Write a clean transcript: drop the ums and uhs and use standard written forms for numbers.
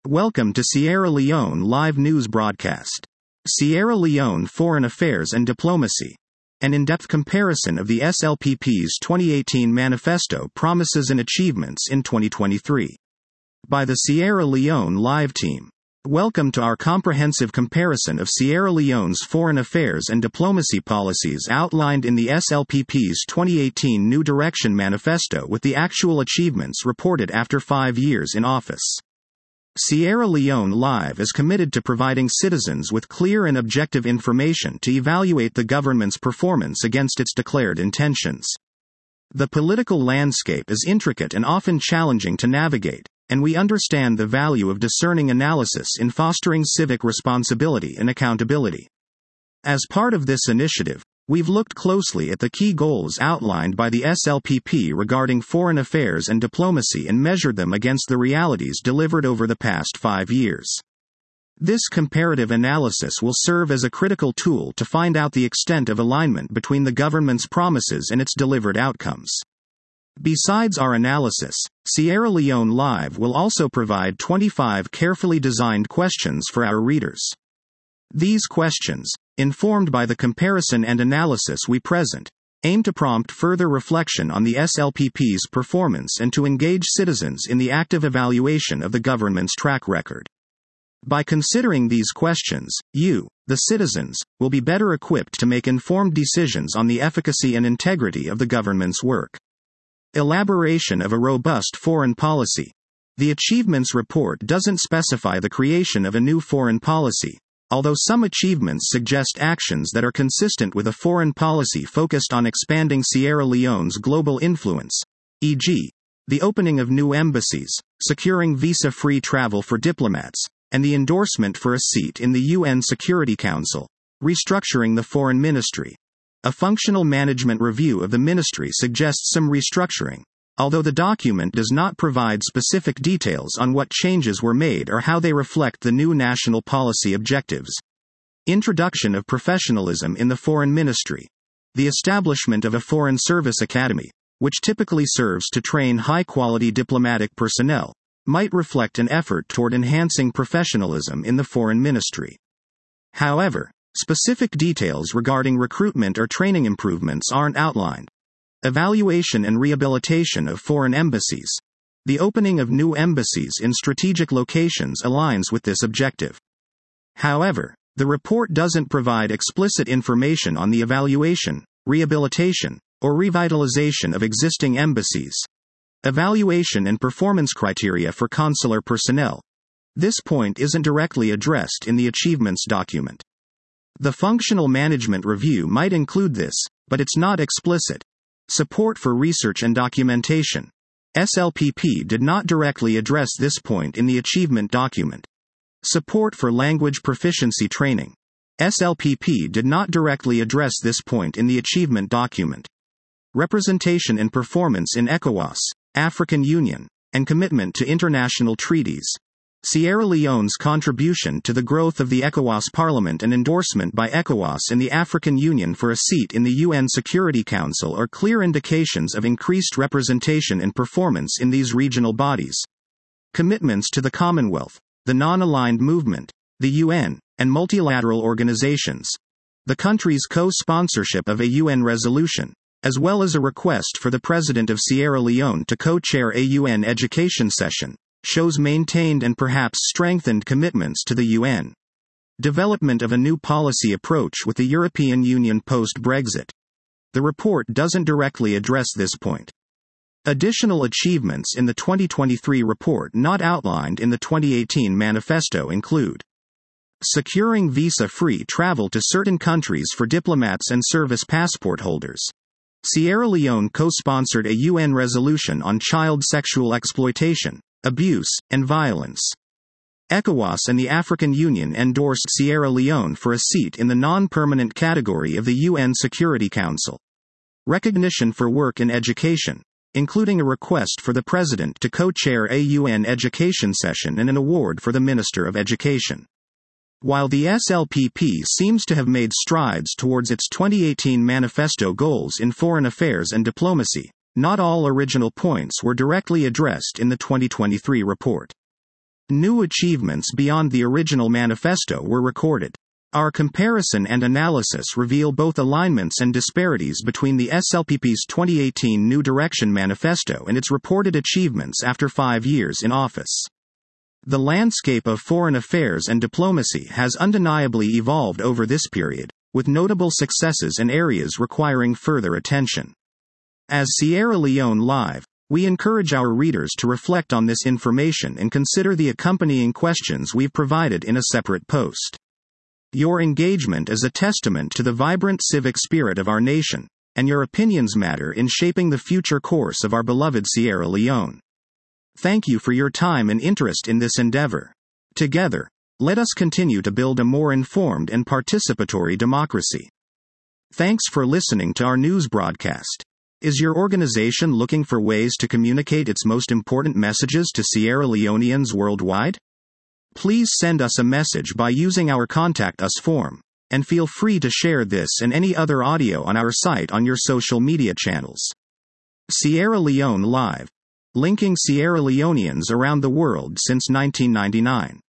Welcome to Sierra Leone Live News Broadcast. Sierra Leone Foreign Affairs and Diplomacy. An in-depth comparison of the SLPP's 2018 Manifesto Promises and Achievements in 2023. By the Sierra Leone Live Team. Welcome to our comprehensive comparison of Sierra Leone's foreign affairs and diplomacy policies outlined in the SLPP's 2018 New Direction Manifesto with the actual achievements reported after 5 years in office. Sierra Leone Live is committed to providing citizens with clear and objective information to evaluate the government's performance against its declared intentions. The political landscape is intricate and often challenging to navigate, and we understand the value of discerning analysis in fostering civic responsibility and accountability. As part of this initiative, we've looked closely at the key goals outlined by the SLPP regarding foreign affairs and diplomacy and measured them against the realities delivered over the past 5 years. This comparative analysis will serve as a critical tool to find out the extent of alignment between the government's promises and its delivered outcomes. Besides our analysis, Sierra Leone Live will also provide 25 carefully designed questions for our readers. These questions, informed by the comparison and analysis we present, aim to prompt further reflection on the SLPP's performance and to engage citizens in the active evaluation of the government's track record. By considering these questions, you, the citizens, will be better equipped to make informed decisions on the efficacy and integrity of the government's work. Elaboration of a robust foreign policy. The Achievements Report doesn't specify the creation of a new foreign policy, although some achievements suggest actions that are consistent with a foreign policy focused on expanding Sierra Leone's global influence, e.g., the opening of new embassies, securing visa-free travel for diplomats, and the endorsement for a seat in the UN Security Council, restructuring the foreign ministry. A functional management review of the ministry suggests some restructuring, although the document does not provide specific details on what changes were made or how they reflect the new national policy objectives. Introduction of professionalism in the foreign ministry. The establishment of a foreign service academy, which typically serves to train high-quality diplomatic personnel, might reflect an effort toward enhancing professionalism in the foreign ministry. However, specific details regarding recruitment or training improvements aren't outlined. Evaluation and rehabilitation of foreign embassies. The opening of new embassies in strategic locations aligns with this objective. However, the report doesn't provide explicit information on the evaluation, rehabilitation, or revitalization of existing embassies. Evaluation and performance criteria for consular personnel. This point isn't directly addressed in the achievements document. The functional management review might include this, but it's not explicit. Support for research and documentation. SLPP did not directly address this point in the achievement document. Support for language proficiency training. SLPP did not directly address this point in the achievement document. Representation and performance in ECOWAS, African Union, and commitment to international treaties. Sierra Leone's contribution to the growth of the ECOWAS Parliament and endorsement by ECOWAS and the African Union for a seat in the UN Security Council are clear indications of increased representation and performance in these regional bodies. Commitments to the Commonwealth, the non-aligned movement, the UN, and multilateral organizations. The country's co-sponsorship of a UN resolution, as well as a request for the President of Sierra Leone to co-chair a UN education session, shows maintained and perhaps strengthened commitments to the UN. Development of a new policy approach with the European Union post-Brexit. The report doesn't directly address this point. Additional achievements in the 2023 report not outlined in the 2018 manifesto include securing visa-free travel to certain countries for diplomats and service passport holders. Sierra Leone co-sponsored a UN resolution on child sexual exploitation, abuse, and violence. ECOWAS and the African Union endorsed Sierra Leone for a seat in the non-permanent category of the UN Security Council. Recognition for work in education, including a request for the President to co-chair a UN education session and an award for the Minister of Education. While the SLPP seems to have made strides towards its 2018 manifesto goals in foreign affairs and diplomacy, not all original points were directly addressed in the 2023 report. New achievements beyond the original manifesto were recorded. Our comparison and analysis reveal both alignments and disparities between the SLPP's 2018 New Direction Manifesto and its reported achievements after 5 years in office. The landscape of foreign affairs and diplomacy has undeniably evolved over this period, with notable successes and areas requiring further attention. As Sierra Leone Live, we encourage our readers to reflect on this information and consider the accompanying questions we've provided in a separate post. Your engagement is a testament to the vibrant civic spirit of our nation, and your opinions matter in shaping the future course of our beloved Sierra Leone. Thank you for your time and interest in this endeavor. Together, let us continue to build a more informed and participatory democracy. Thanks for listening to our news broadcast. Is your organization looking for ways to communicate its most important messages to Sierra Leoneans worldwide? Please send us a message by using our Contact Us form, and feel free to share this and any other audio on our site on your social media channels. Sierra Leone Live. Linking Sierra Leoneans around the world since 1999.